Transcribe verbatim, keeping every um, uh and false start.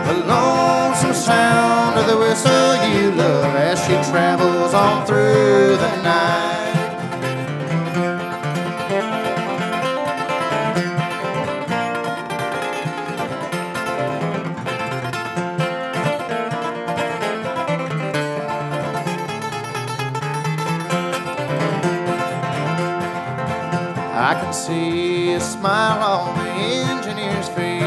the lonesome sound of the whistle you love as she travels on through the night. I can see a smile on the engineer's face